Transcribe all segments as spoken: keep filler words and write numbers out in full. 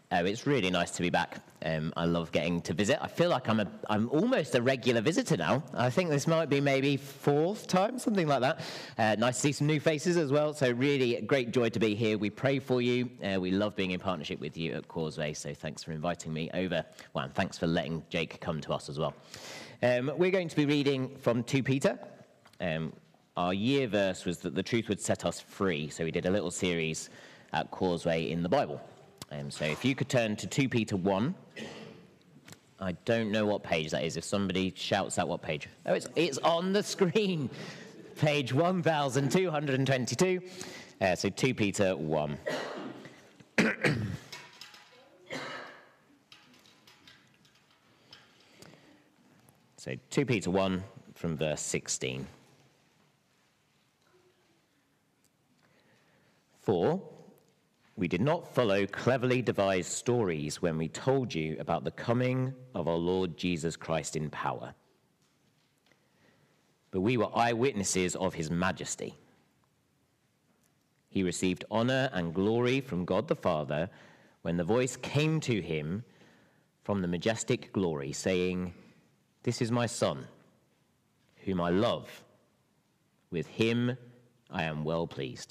Oh, it's really nice to be back. Um, I love getting to visit. I feel like I'm a, I'm almost a regular visitor now. I think this might be maybe fourth time, something like that. Uh, nice to see some new faces as well. So really great joy to be here. We pray for you. Uh, we love being in partnership with you at Causeway. So thanks for inviting me over. Well, and thanks for letting Jake come to us as well. Um, we're going to be reading from Second Peter. Um, our year verse was that the truth would set us free. So we did a little series at Causeway in the Bible. Um, so if you could turn to Second Peter one, I don't know what page that is. If somebody shouts out what page. Oh, it's, it's on the screen. Page one thousand two hundred twenty-two. Uh, so Second Peter one. So Second Peter one from verse sixteen. For we did not follow cleverly devised stories when we told you about the coming of our Lord Jesus Christ in power. But we were eyewitnesses of his majesty. He received honor and glory from God the Father when the voice came to him from the majestic glory, saying, "This is my Son, whom I love. With him I am well pleased."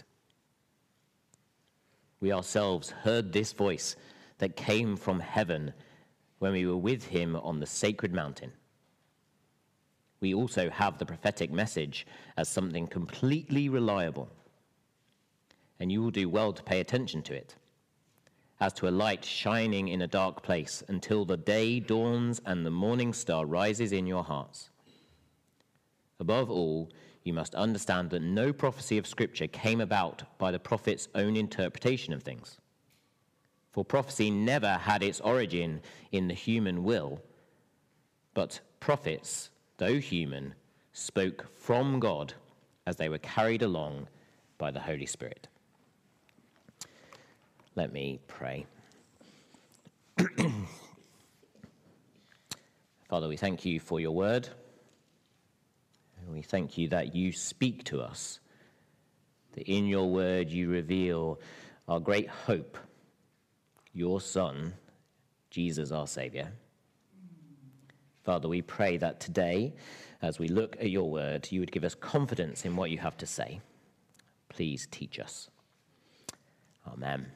We ourselves heard this voice that came from heaven when we were with him on the sacred mountain. We also have the prophetic message as something completely reliable, and you will do well to pay attention to it, as to a light shining in a dark place until the day dawns and the morning star rises in your hearts. Above all, you must understand that no prophecy of Scripture came about by the prophet's own interpretation of things. For prophecy never had its origin in the human will, but prophets, though human, spoke from God as they were carried along by the Holy Spirit. Let me pray. Father, we thank you for your word. We thank you that you speak to us, that in your word you reveal our great hope, your Son, Jesus our Saviour. Father, we pray that today, as we look at your word, you would give us confidence in what you have to say. Please teach us. Amen.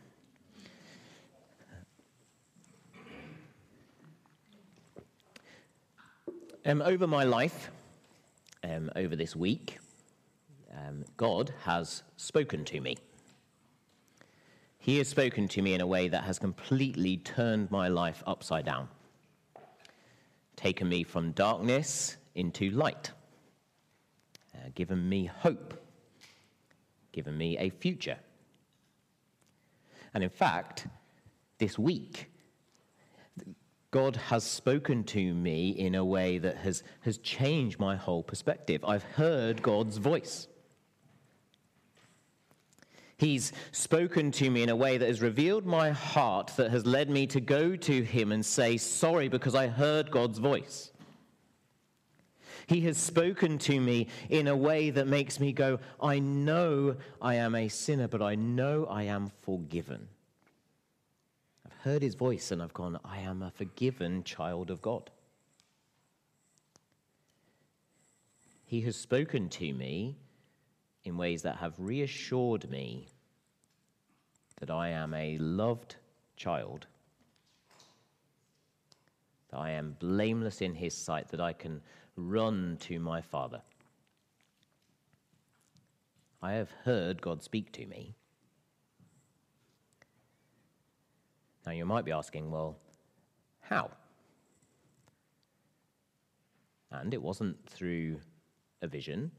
Um, over my life, Um, over this week, um, God has spoken to me. He has spoken to me in a way that has completely turned my life upside down, taken me from darkness into light, uh, given me hope, given me a future. And in fact, this week, God has spoken to me in a way that has, has changed my whole perspective. I've heard God's voice. He's spoken to me in a way that has revealed my heart, that has led me to go to him and say, sorry, because I heard God's voice. He has spoken to me in a way that makes me go, I know I am a sinner, but I know I am forgiven. Heard his voice and I've gone, I am a forgiven child of God. He has spoken to me in ways that have reassured me that I am a loved child, that I am blameless in his sight, that I can run to my Father. I have heard God speak to me. Now, you might be asking, well, how? And it wasn't through a vision.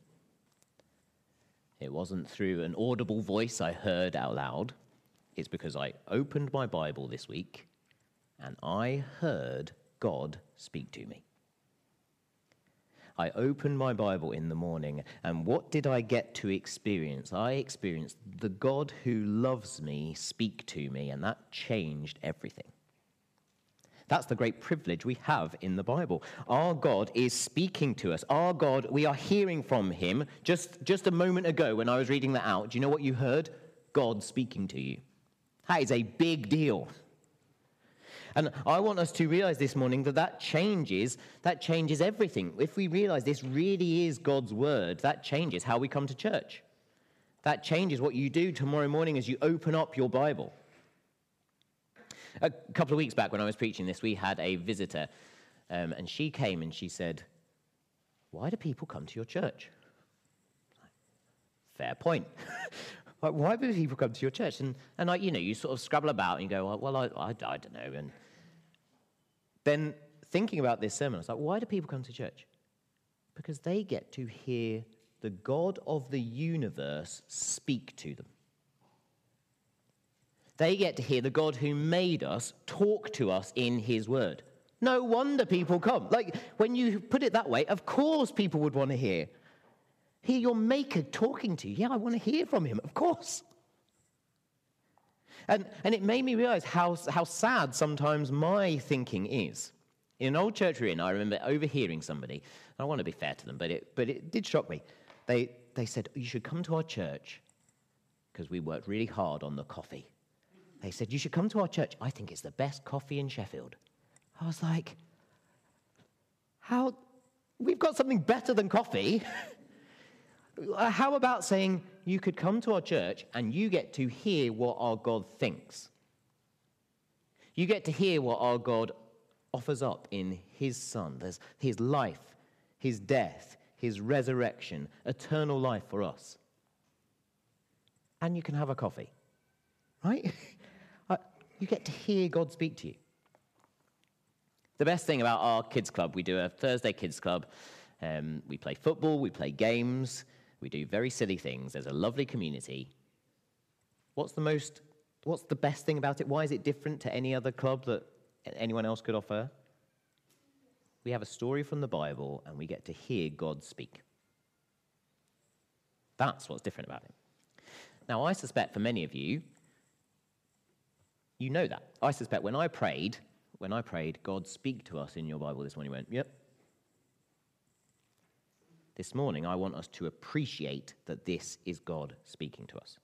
It wasn't through an audible voice I heard out loud. It's because I opened my Bible this week and I heard God speak to me. I opened my Bible in the morning, and what did I get to experience? I experienced the God who loves me speak to me, and that changed everything. That's the great privilege we have in the Bible. Our God is speaking to us. Our God, we are hearing from him. Just, just a moment ago when I was reading that out, do you know what you heard? God speaking to you. That is a big deal. And I want us to realize this morning that that changes, that changes everything. If we realize this really is God's word, that changes how we come to church. That changes what you do tomorrow morning as you open up your Bible. A couple of weeks back when I was preaching this, we had a visitor, um, and she came and she said, "Why do people come to your church?" Fair point. Why do people come to your church? And, and I, you know, you sort of scrabble about and you go, well, I, I, I don't know. And then thinking about this sermon, I was like, why do people come to church? Because they get to hear the God of the universe speak to them. They get to hear the God who made us talk to us in his word. No wonder people come. Like, when you put it that way, of course people would want to hear. Hear your maker talking to you. Yeah, I want to hear from him, of course. And, and it made me realize how, how sad sometimes my thinking is. In an old church we're in, I remember overhearing somebody. I want to be fair to them, but it, but it did shock me. They, they said, you should come to our church because we worked really hard on the coffee. They said, you should come to our church. I think it's the best coffee in Sheffield. I was like, how? We've got something better than coffee. How about saying you could come to our church and you get to hear what our God thinks? You get to hear what our God offers up in his Son. There's his life, his death, his resurrection, eternal life for us. And you can have a coffee, right? You get to hear God speak to you. The best thing about our kids club, we do a Thursday kids club. Um, we play football, we play games. We do very silly things. There's a lovely community. What's the most, what's the best thing about it? Why is it different to any other club that anyone else could offer? We have a story from the Bible, and we get to hear God speak. That's what's different about it. Now, I suspect for many of you, you know that. I suspect when I prayed, when I prayed, God, speak to us in your Bible this morning, you went, yep. This morning, I want us to appreciate that this is God speaking to us.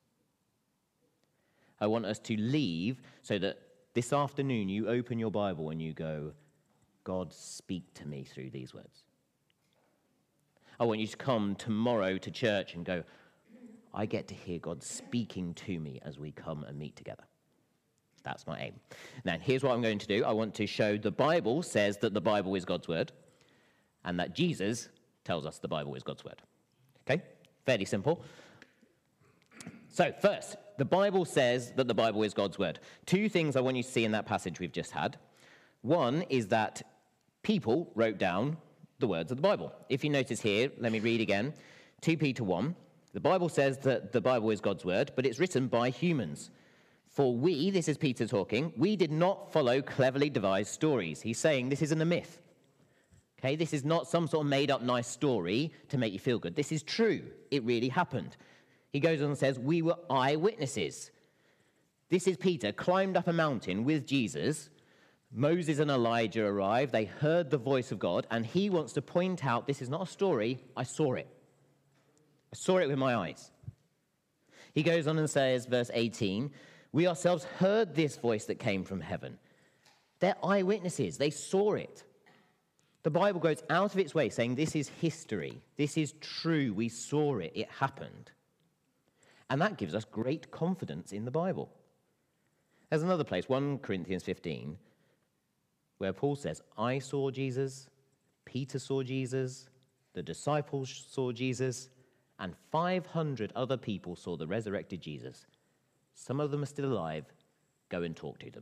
I want us to leave so that this afternoon you open your Bible and you go, God, speak to me through these words. I want you to come tomorrow to church and go, I get to hear God speaking to me as we come and meet together. That's my aim. Now, here's what I'm going to do. I want to show the Bible says that the Bible is God's word and that Jesus tells us the Bible is God's word. Okay? Fairly simple. So, first, the Bible says that the Bible is God's word. Two things I want you to see in that passage we've just had. One is that people wrote down the words of the Bible. If you notice here, let me read again. Second Peter one. The Bible says that the Bible is God's word, but it's written by humans. For we, this is Peter talking, we did not follow cleverly devised stories. He's saying this isn't a myth. Okay, this is not some sort of made-up nice story to make you feel good. This is true. It really happened. He goes on and says, we were eyewitnesses. This is Peter, climbed up a mountain with Jesus. Moses and Elijah arrived. They heard the voice of God, and he wants to point out, this is not a story. I saw it. I saw it with my eyes. He goes on and says, verse eighteen, we ourselves heard this voice that came from heaven. They're eyewitnesses. They saw it. The Bible goes out of its way saying this is history. This is true. We saw it. It happened. And that gives us great confidence in the Bible. There's another place, First Corinthians fifteen, where Paul says, I saw Jesus, Peter saw Jesus, the disciples saw Jesus, and five hundred other people saw the resurrected Jesus. Some of them are still alive. Go and talk to them.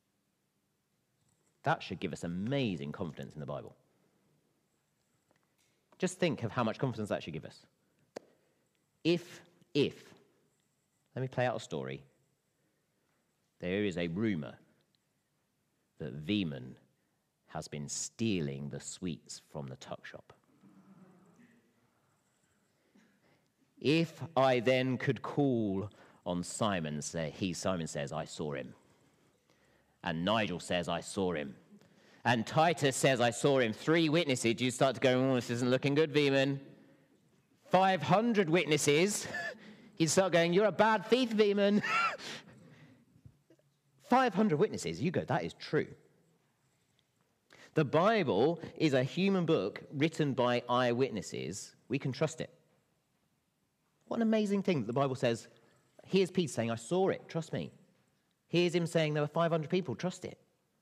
That should give us amazing confidence in the Bible. Just think of how much confidence that should give us. If, if, let me play out a story. There is a rumor that Veman has been stealing the sweets from the tuck shop. If I then could call on Simon, say, he, Simon says, I saw him. And Nigel says, I saw him. And Titus says, I saw him. Three witnesses. You start to go, oh, this isn't looking good, Veman. five hundred witnesses. You start going, you're a bad thief, Veman. five hundred witnesses. You go, that is true. The Bible is a human book written by eyewitnesses. We can trust it. What an amazing thing that the Bible says. Here's Peter saying, I saw it, trust me. Here's him saying there were five hundred people, trust it.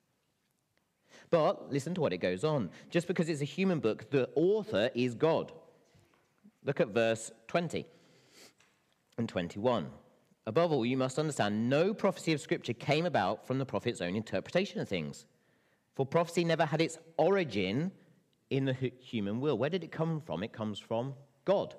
But listen to what it goes on. Just because it's a human book, the author is God. Look at verse twenty and twenty-one. Above all, you must understand, no prophecy of Scripture came about from the prophet's own interpretation of things. For prophecy never had its origin in the human will. Where did it come from? It comes from God.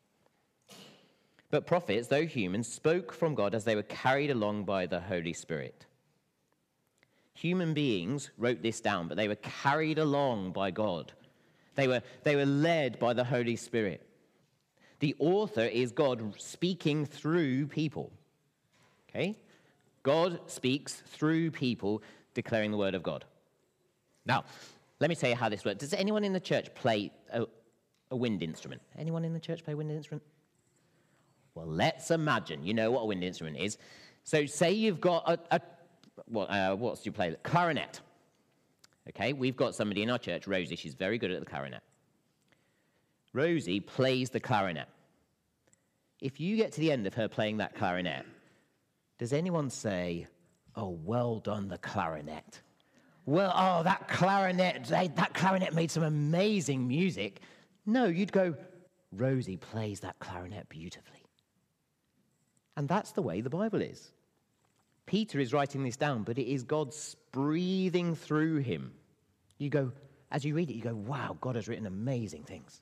But prophets, though human, spoke from God as they were carried along by the Holy Spirit. Human beings wrote this down, but they were carried along by God. They were, they were led by the Holy Spirit. The author is God speaking through people. Okay? God speaks through people declaring the word of God. Now, let me tell you how this works. Does anyone in the church play a, a wind instrument? Anyone in the church play a wind instrument? Well, let's imagine you know what a wind instrument is. So say you've got a, a what, uh, what's you play? Clarinet. Okay, we've got somebody in our church, Rosie. She's very good at the clarinet. Rosie plays the clarinet. If you get to the end of her playing that clarinet, does anyone say, oh, well done, the clarinet? Well, oh, that clarinet, that clarinet made some amazing music. No, you'd go, Rosie plays that clarinet beautifully. And that's the way the Bible is. Peter is writing this down, but it is God breathing through him. You go, as you read it, you go, wow, God has written amazing things.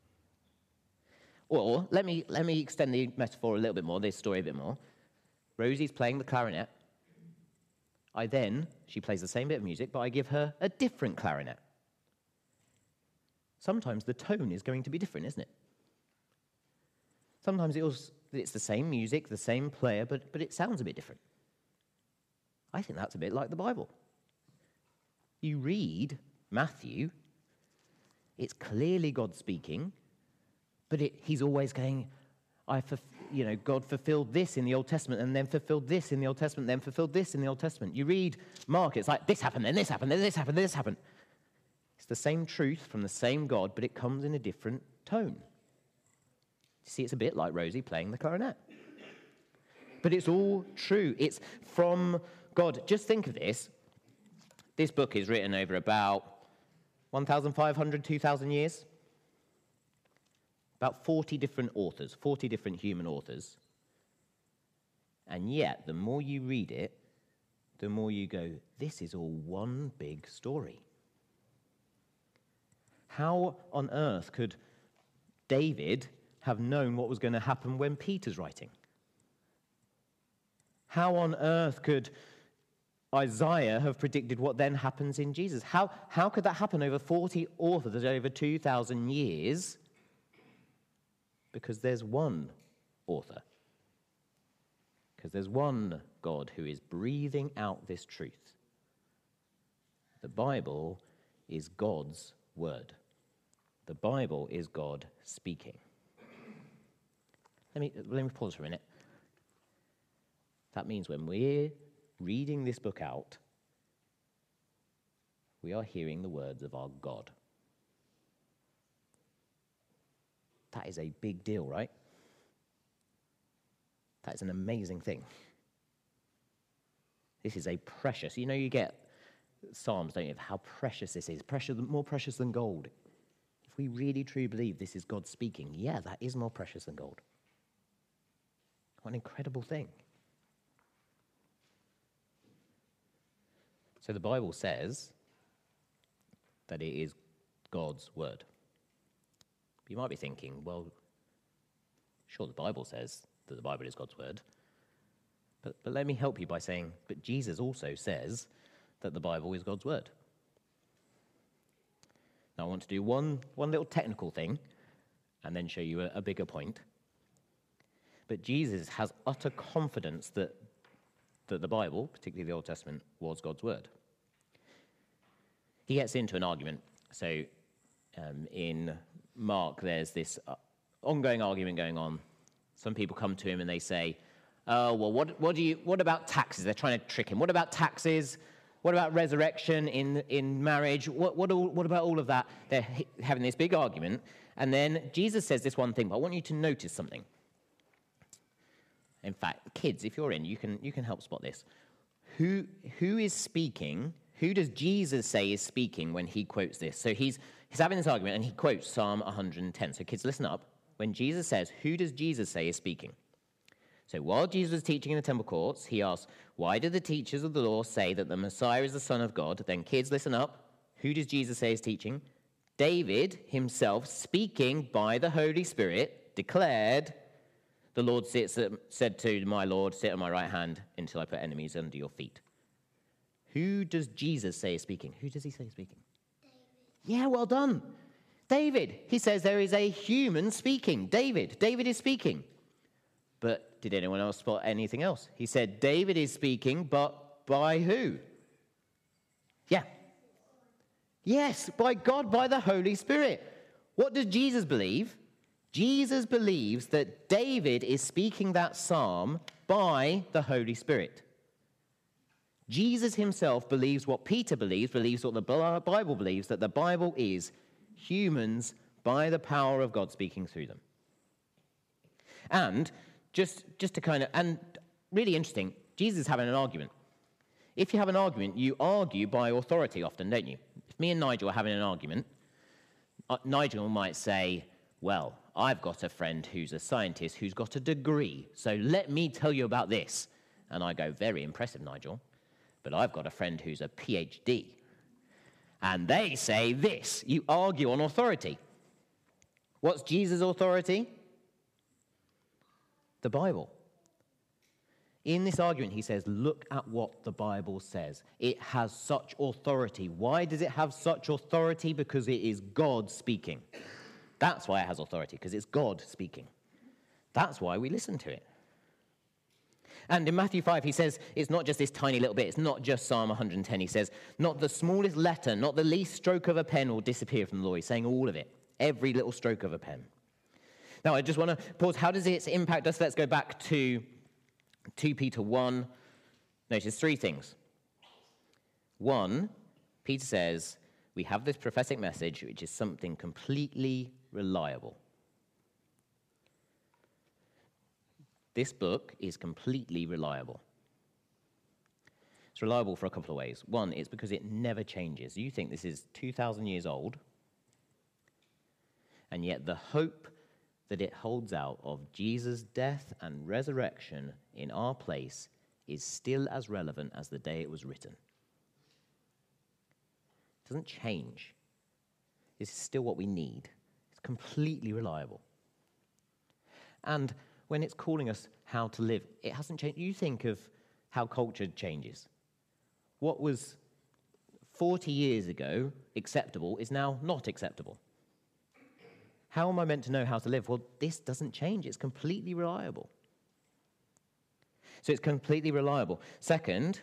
Or let me let me extend the metaphor a little bit more, this story a bit more. Rosie's playing the clarinet. I then, she plays the same bit of music, but I give her a different clarinet. Sometimes the tone is going to be different, isn't it? Sometimes it was, it's the same music, the same player, but, but it sounds a bit different. I think that's a bit like the Bible. You read Matthew, it's clearly God speaking, but it, he's always going, I, you know, God fulfilled this in the Old Testament, and then fulfilled this in the Old Testament, then fulfilled this in the Old Testament. You read Mark, it's like this happened, then this happened, then this happened, then this happened. It's the same truth from the same God, but it comes in a different tone. You see, it's a bit like Rosie playing the clarinet. But it's all true. It's from God. Just think of this. This book is written over about one thousand five hundred, two thousand years. About forty different authors, forty different human authors. And yet, the more you read it, the more you go, this is all one big story. How on earth could David have known what was going to happen when Peter's writing? How on earth could Isaiah have predicted what then happens in Jesus? How, how could that happen over forty authors over two thousand years? Because there's one author. Because there's one God who is breathing out this truth. The Bible is God's word. The Bible is God speaking. Let me, let me pause for a minute. That means when we're reading this book out, we are hearing the words of our God. That is a big deal, right? That is an amazing thing. This is a precious, you know, you get Psalms, don't you, of how precious this is, precious, more precious than gold. If we really truly believe this is God speaking, yeah, that is more precious than gold. What an incredible thing. So the Bible says that it is God's word. You might be thinking, well, sure, the Bible says that the Bible is God's word. But, but let me help you by saying, but Jesus also says that the Bible is God's word. Now, I want to do one, one little technical thing and then show you a, a bigger point. But Jesus has utter confidence that, that the Bible, particularly the Old Testament, was God's word. He gets into an argument. So um, in Mark, there's this uh, ongoing argument going on. Some people come to him and they say, oh, well, what, what do you, what about taxes? They're trying to trick him. What about taxes? What about resurrection in, in marriage? What, what, all, what about all of that? They're having this big argument. And then Jesus says this one thing, but I want you to notice something. In fact, kids, if you're in, you can, you can help spot this. Who, who is speaking? Who does Jesus say is speaking when he quotes this? So he's, he's having this argument, and he quotes Psalm one hundred ten. So kids, listen up. When Jesus says, who does Jesus say is speaking? So while Jesus was teaching in the temple courts, he asked, why do the teachers of the law say that the Messiah is the Son of God? Then kids, listen up. Who does Jesus say is teaching? David himself, speaking by the Holy Spirit, declared, the Lord sits at, said to my Lord, sit at my right hand until I put enemies under your feet. Who does Jesus say is speaking? Who does he say is speaking? David. Yeah, well done. David. He says there is a human speaking. David. David is speaking. But did anyone else spot anything else? He said David is speaking, but by who? Yeah. Yes, by God, by the Holy Spirit. What does Jesus believe? Jesus believes that David is speaking that psalm by the Holy Spirit. Jesus himself believes what Peter believes, believes what the Bible believes, that the Bible is humans by the power of God speaking through them. And just, just to kind of, and really interesting, Jesus is having an argument. If you have an argument, you argue by authority often, don't you? If me and Nigel are having an argument, uh, Nigel might say, well, I've got a friend who's a scientist who's got a degree, so let me tell you about this. And I go, very impressive, Nigel, but I've got a friend who's a P H D. And they say this. You argue on authority. What's Jesus' authority? The Bible. In this argument, he says, look at what the Bible says. It has such authority. Why does it have such authority? Because it is God speaking. That's why it has authority, because it's God speaking. That's why we listen to it. And in Matthew five, he says, it's not just this tiny little bit. It's not just Psalm one hundred ten. He says, not the smallest letter, not the least stroke of a pen will disappear from the law. He's saying all of it, every little stroke of a pen. Now, I just want to pause. How does it impact us? Let's go back to two Peter one. Notice three things. One, Peter says, we have this prophetic message, which is something completely reliable. This book is completely reliable. It's reliable for a couple of ways. One, it's because it never changes. You think this is two thousand years old, and yet the hope that it holds out of Jesus' death and resurrection in our place is still as relevant as the day it was written. It doesn't change. This is still what we need. It's completely reliable. And when it's calling us how to live, it hasn't changed. You think of how culture changes. What was forty years ago acceptable is now not acceptable. How am I meant to know how to live? Well, this doesn't change. It's completely reliable. So it's completely reliable. Second,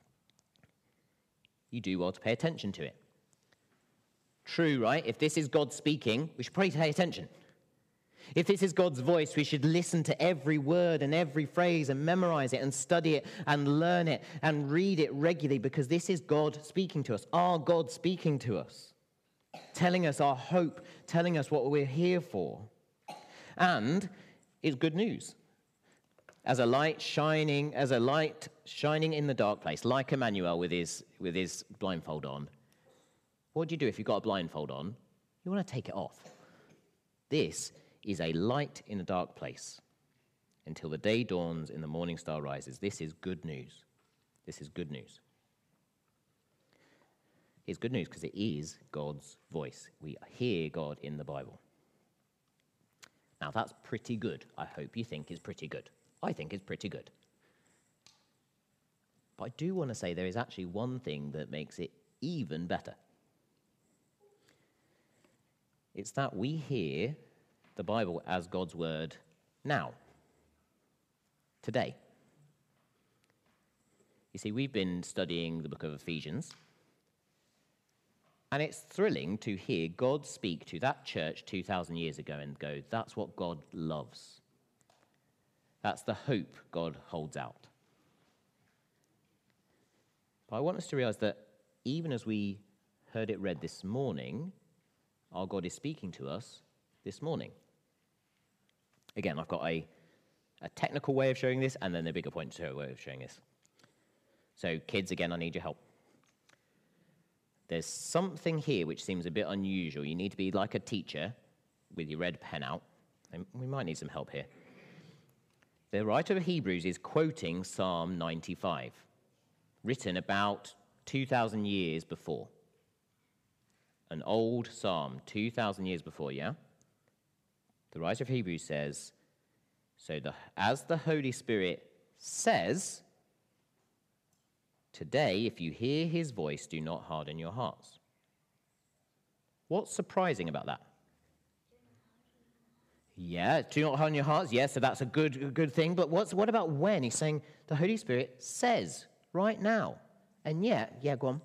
you do well to pay attention to it. True, right? If this is God speaking, we should probably pay attention. If this is God's voice, we should listen to every word and every phrase and memorize it and study it and learn it and read it regularly, because this is God speaking to us, our God speaking to us, telling us our hope, telling us what we're here for. And it's good news. As a light shining, as a light shining in the dark place, like Emmanuel with his, with his blindfold on. What do you do if you've got a blindfold on? You want to take it off. This is a light in a dark place until the day dawns and the morning star rises. This is good news. This is good news. It's good news because it is God's voice. We hear God in the Bible. Now, that's pretty good. I hope you think it's pretty good. I think it's pretty good. But I do want to say there is actually one thing that makes it even better. It's that we hear the Bible as God's word now, today. You see, we've been studying the book of Ephesians, and it's thrilling to hear God speak to that church two thousand years ago and go, that's what God loves. That's the hope God holds out. But I want us to realize that even as we heard it read this morning, our God is speaking to us this morning. Again, I've got a, a technical way of showing this and then a bigger point to way of showing this. So kids, again, I need your help. There's something here which seems a bit unusual. You need to be like a teacher with your red pen out. And we might need some help here. The writer of Hebrews is quoting Psalm ninety-five, written about two thousand years before. An old psalm, two thousand years before, yeah? The writer of Hebrews says, so the, as the Holy Spirit says, today, if you hear his voice, do not harden your hearts. What's surprising about that? Yeah, do not harden your hearts. Yeah, so that's a good, a good thing. But what's, what about when? He's saying the Holy Spirit says right now. And yet, yeah, go on.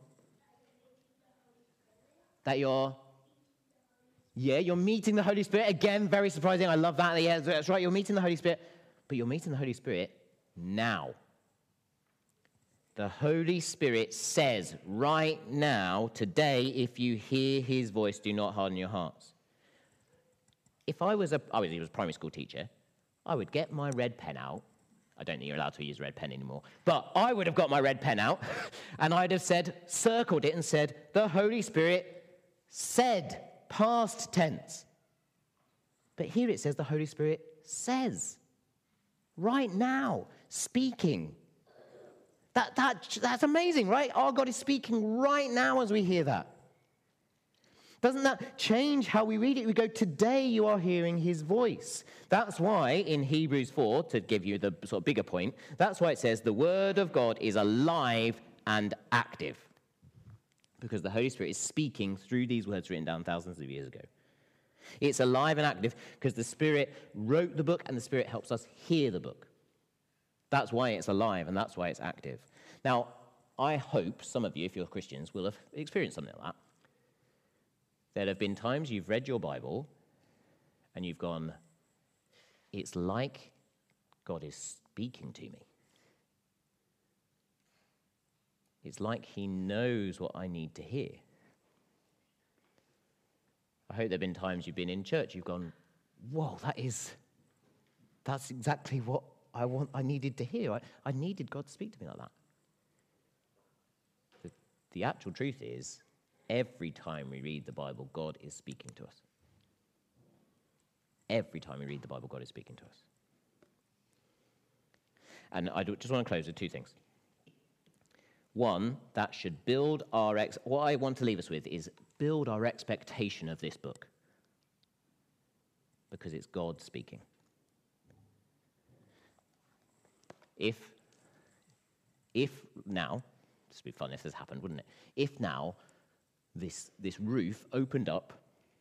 That you're, yeah, you're meeting the Holy Spirit. Again, very surprising. I love that. Yeah, that's right. You're meeting the Holy Spirit. But you're meeting the Holy Spirit now. The Holy Spirit says right now, today, if you hear his voice, do not harden your hearts. If I was a, I was, I was a primary school teacher, I would get my red pen out. I don't think you're allowed to use red pen anymore. But I would have got my red pen out, and I'd have said, circled it and said, the Holy Spirit said, past tense. But here it says the Holy Spirit says, right now, speaking. That, that, that's amazing, right? Our God is speaking right now as we hear that. Doesn't that change how we read it? We go, today you are hearing his voice. That's why in Hebrews four, to give you the sort of bigger point, that's why it says the word of God is alive and active. Because the Holy Spirit is speaking through these words written down thousands of years ago. It's alive and active because the Spirit wrote the book and the Spirit helps us hear the book. That's why it's alive and that's why it's active. Now, I hope some of you, if you're Christians, will have experienced something like that. There have been times you've read your Bible and you've gone, it's like God is speaking to me. It's like he knows what I need to hear. I hope there have been times you've been in church, you've gone, whoa, that is, that's exactly what I want. I needed to hear. I, I needed God to speak to me like that. The, the actual truth is, every time we read the Bible, God is speaking to us. Every time we read the Bible, God is speaking to us. And I just want to close with two things. One, that should build our, ex- what I want to leave us with is build our expectation of this book. Because it's God speaking. If, if now, this would be fun if this happened, wouldn't it? If now, This, this roof opened up,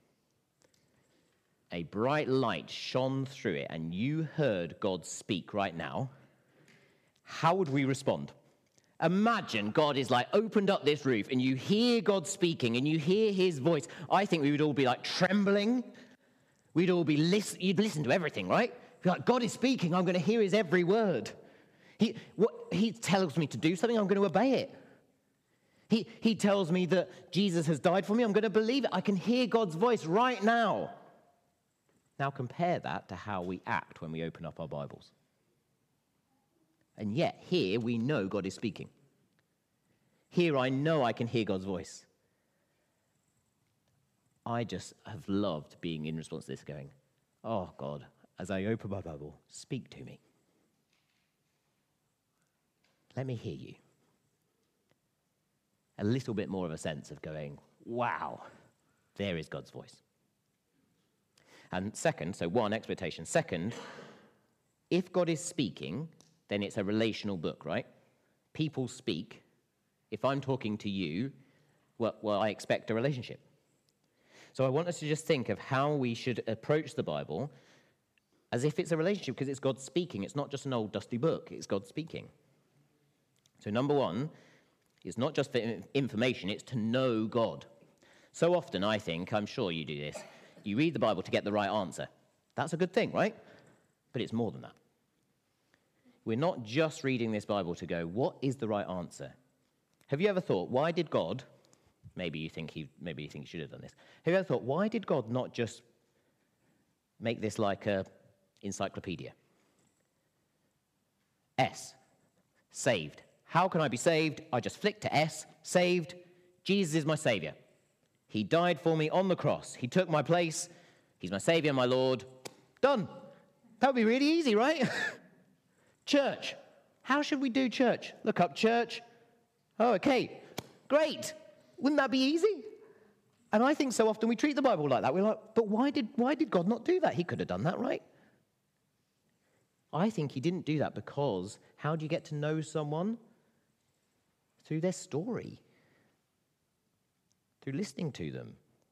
a bright light shone through it, and you heard God speak right now, how would we respond? Imagine God is like opened up this roof, and you hear God speaking, and you hear his voice. I think we would all be like trembling. We'd all be listen. You'd listen to everything, right? Be like, God is speaking. I'm going to hear his every word. He, what, he tells me to do something. I'm going to obey it. He, he tells me that Jesus has died for me. I'm going to believe it. I can hear God's voice right now. Now compare that to how we act when we open up our Bibles. And yet, here we know God is speaking. Here I know I can hear God's voice. I just have loved being in response to this going, oh God, as I open my Bible, speak to me. Let me hear you. A little bit more of a sense of going, wow, there is God's voice. And second, so one, expectation. Second, if God is speaking, then it's a relational book, right? People speak. If I'm talking to you, well, well, I expect a relationship. So I want us to just think of how we should approach the Bible as if it's a relationship, because it's God speaking. It's not just an old dusty book. It's God speaking. So number one, it's not just for information, it's to know God. So often, I think, I'm sure you do this, you read the Bible to get the right answer. That's a good thing, right? But it's more than that. We're not just reading this Bible to go, what is the right answer? Have you ever thought, why did God, maybe you think he, maybe you think he should have done this. Have you ever thought, why did God not just make this like a encyclopedia? S, saved. How can I be saved? I just flick to S, saved. Jesus is my savior. He died for me on the cross. He took my place. He's my savior, my Lord. Done. That would be really easy, right? Church. How should we do church? Look up church. Oh, okay. Great. Wouldn't that be easy? And I think so often we treat the Bible like that. We're like, but why did, why did God not do that? He could have done that, right? I think he didn't do that because how do you get to know someone? Through their story. Through listening to them.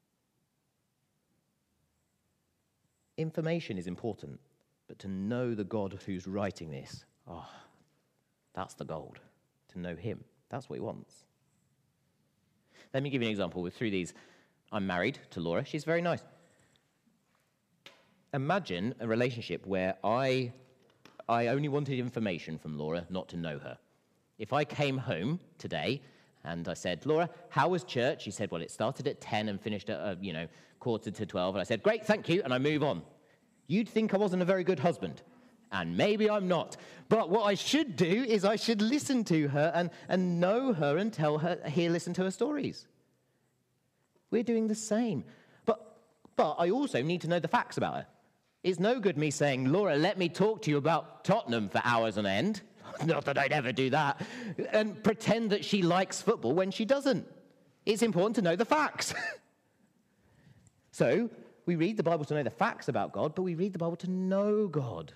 Information is important, but to know the God who's writing this, oh, that's the gold. To know him. That's what he wants. Let me give you an example. Through these, I'm married to Laura. She's very nice. Imagine a relationship where I, I only wanted information from Laura, not to know her. If I came home today and I said, Laura, how was church? She said, well, it started at ten and finished at, uh, you know, quarter to twelve. And I said, great, thank you, and I move on. You'd think I wasn't a very good husband. And maybe I'm not. But what I should do is I should listen to her and, and know her and tell her, hear, listen to her stories. We're doing the same. But, but I also need to know the facts about her. It's no good me saying, Laura, let me talk to you about Tottenham for hours on end. Not that I'd ever do that. And pretend that she likes football when she doesn't. It's important to know the facts. So we read the Bible to know the facts about God, but we read the Bible to know God.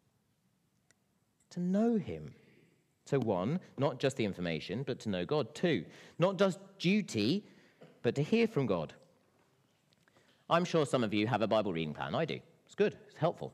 To know him. So one, not just the information, but to know God. Two, not just duty, but to hear from God. I'm sure some of you have a Bible reading plan. I do. It's good. It's helpful.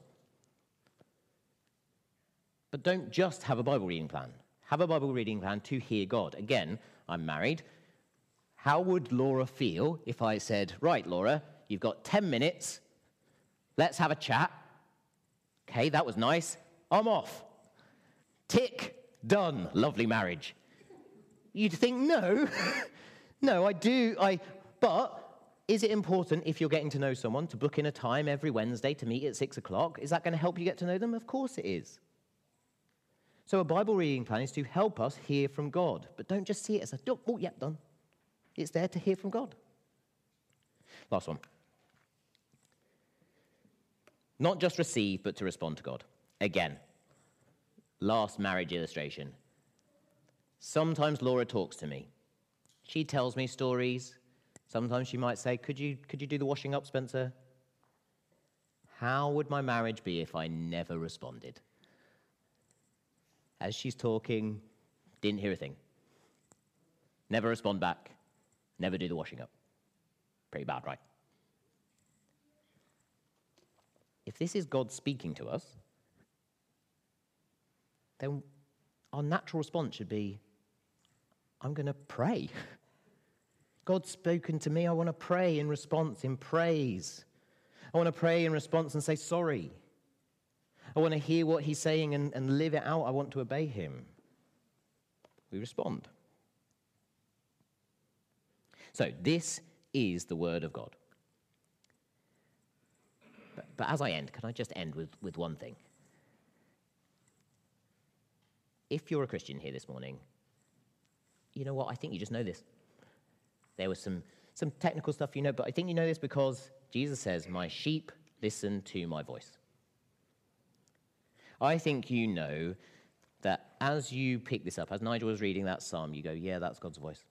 But don't just have a Bible reading plan. Have a Bible reading plan to hear God. Again, I'm married. How would Laura feel if I said, right, Laura, you've got ten minutes. Let's have a chat. Okay, that was nice. I'm off. Tick, done, lovely marriage. You'd think, no, no, I do, I, but is it important if you're getting to know someone to book in a time every Wednesday to meet at six o'clock? Is that going to help you get to know them? Of course it is. So a Bible reading plan is to help us hear from God, but don't just see it as a, oh, oh yeah, done. It's there to hear from God. Last one. Not just receive, but to respond to God. Again. Last marriage illustration. Sometimes Laura talks to me. She tells me stories. Sometimes she might say, could you, could you do the washing up, Spencer? How would my marriage be if I never responded? As she's talking, didn't hear a thing. Never respond back. Never do the washing up. Pretty bad, right? If this is God speaking to us, then our natural response should be, I'm going to pray. God's spoken to me. I want to pray in response, in praise. I want to pray in response and say sorry. I want to hear what he's saying and, and live it out. I want to obey him. We respond. So this is the word of God. But, but as I end, can I just end with, with one thing? If you're a Christian here this morning, you know what? I think you just know this. There was some, some technical stuff you know, but I think you know this because Jesus says, my sheep listen to my voice. I think you know that as you pick this up, as Nigel was reading that psalm, you go, yeah, that's God's voice.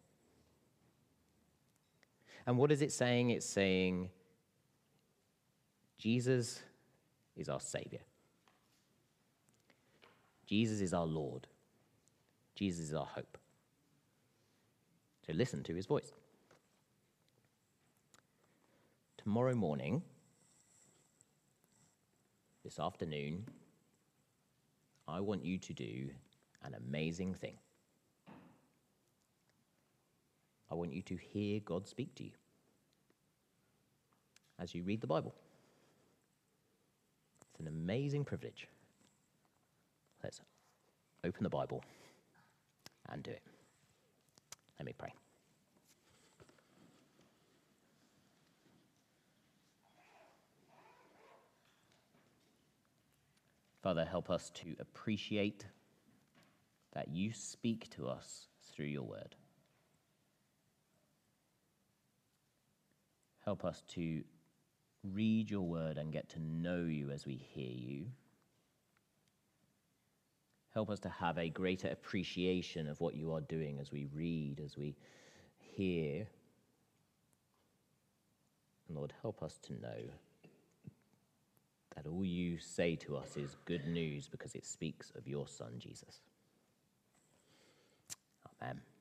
And what is it saying? It's saying, Jesus is our Savior. Jesus is our Lord. Jesus is our hope. So listen to his voice. Tomorrow morning, this afternoon, I want you to do an amazing thing. I want you to hear God speak to you as you read the Bible. It's an amazing privilege. Let's open the Bible and do it. Let me pray. Father, help us to appreciate that you speak to us through your word. Help us to read your word and get to know you as we hear you. Help us to have a greater appreciation of what you are doing as we read, as we hear. And Lord, help us to know that all you say to us is good news because it speaks of your Son, Jesus. Amen.